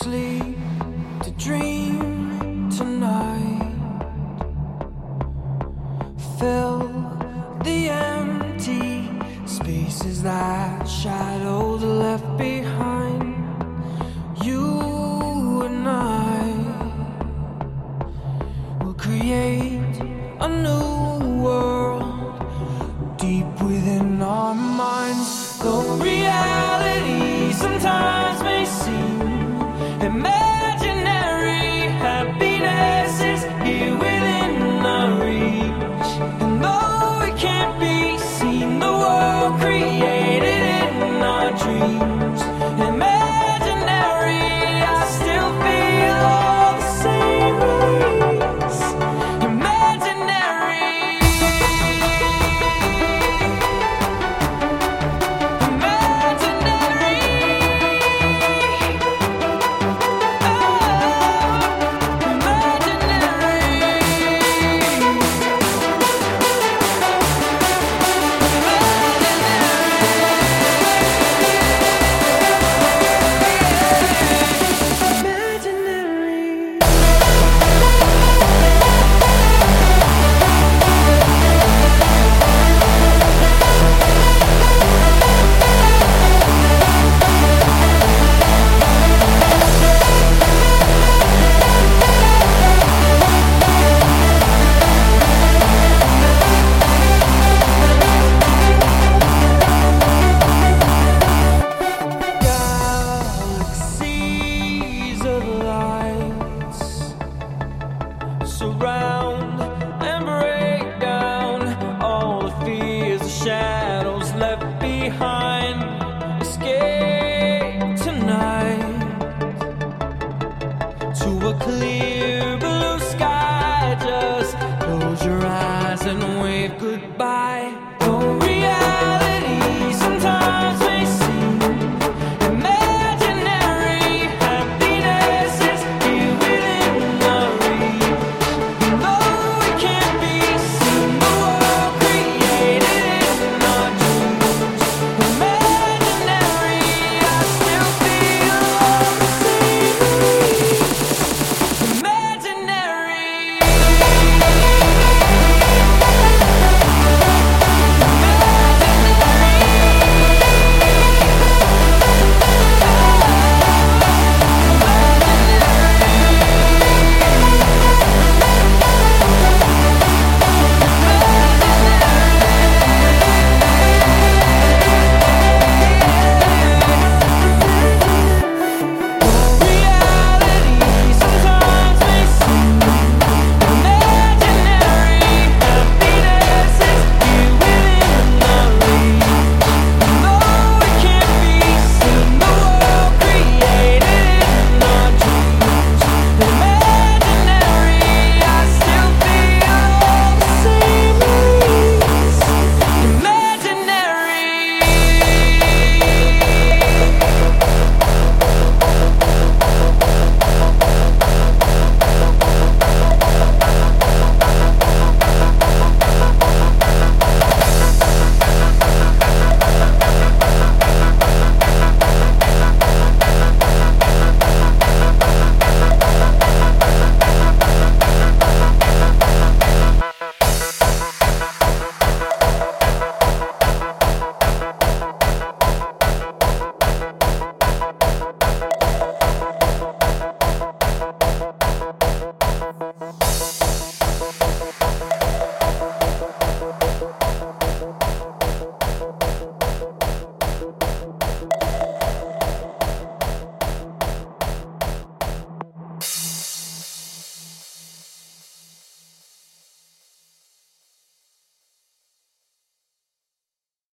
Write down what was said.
sleep to dream tonight. Fill the empty spaces that shadows left behind. You and I will create a new world deep within our minds. Though reality sometimes may seem imaginary, happiness is here within our reach. And though it can't be seen, the world created in our dreams, imaginary, I still feel all the same release. Imaginary, surround and break down all the fears, the shadows left behind.